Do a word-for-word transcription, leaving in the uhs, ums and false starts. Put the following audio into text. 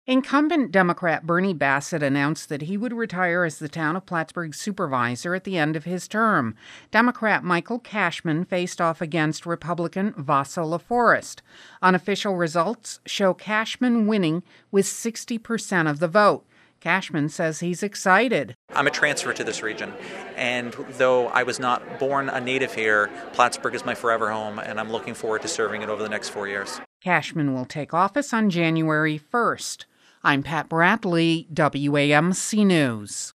Incumbent Democrat Bernie Bassett announced that he would retire as the town of Plattsburgh's supervisor at the end of his term. Democrat Michael Cashman faced off against Republican Vasa LaForest. Unofficial results show Cashman winning with sixty percent of the vote. Cashman says he's excited. I'm a transfer to this region, and though I was not born a native here, Plattsburgh is my forever home, and I'm looking forward to serving it over the next four years. Cashman will take office on January first. I'm Pat Bradley, W A M C News.